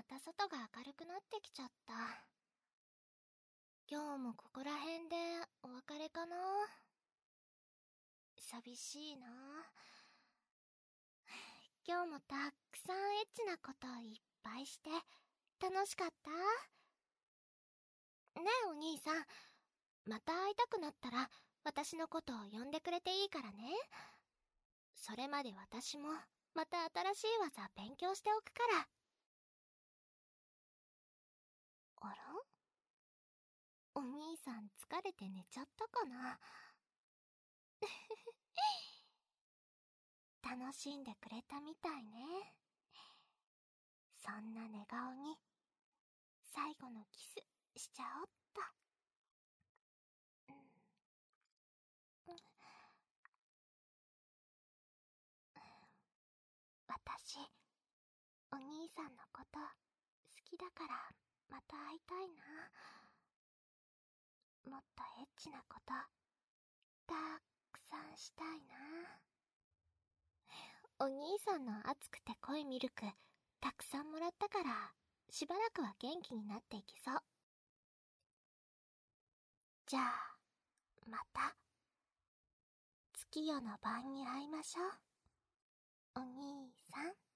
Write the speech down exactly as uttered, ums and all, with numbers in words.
た外が明るくなってきちゃった。今日もここら辺でお別れかな。寂しいな。今日もたくさんエッチなこといっぱいして楽しかった。ねえお兄さん、また会いたくなったら私のことを呼んでくれていいからね。それまで私もまた新しい技勉強しておくから。あら？お兄さん疲れて寝ちゃったかな。楽しんでくれたみたいね。そんな寝顔に最後のキスしちゃおっと。うんうん、私、お兄さんのこと好きだからまた会いたいな。もっとエッチなことたくさんしたいな。お兄さんの熱くて濃いミルクたくさんもらったから、しばらくは元気になっていけそう。じゃあまた月夜の晩に会いましょう、お兄さん。